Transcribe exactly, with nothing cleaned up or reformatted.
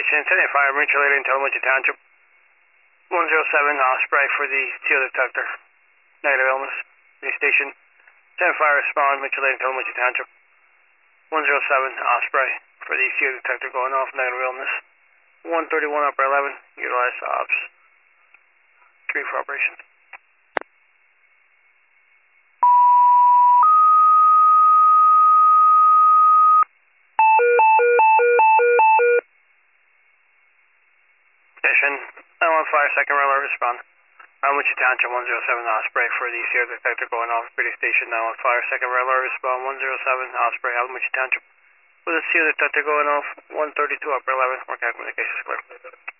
Station, ten fire, mutual aid in Tollwood Township. one zero seven, Osprey for the C O detector. Negative illness. Police Station, ten fire, respond, mutual aid in Tollwood Township. one zero seven, Osprey for the C O detector going off, negative illness. one thirty-one, upper eleven, utilize ops. three for operation. Station, nine one fire, second rail alert, respond. Wichita Township, one zero seven, Osprey for the C O detector going off, British Station, nine one fire, second rail alert, respond, one zero seven, Osprey, Wichita Township. With the C O detector going off, one thirty-two, upper eleven, more communications clear.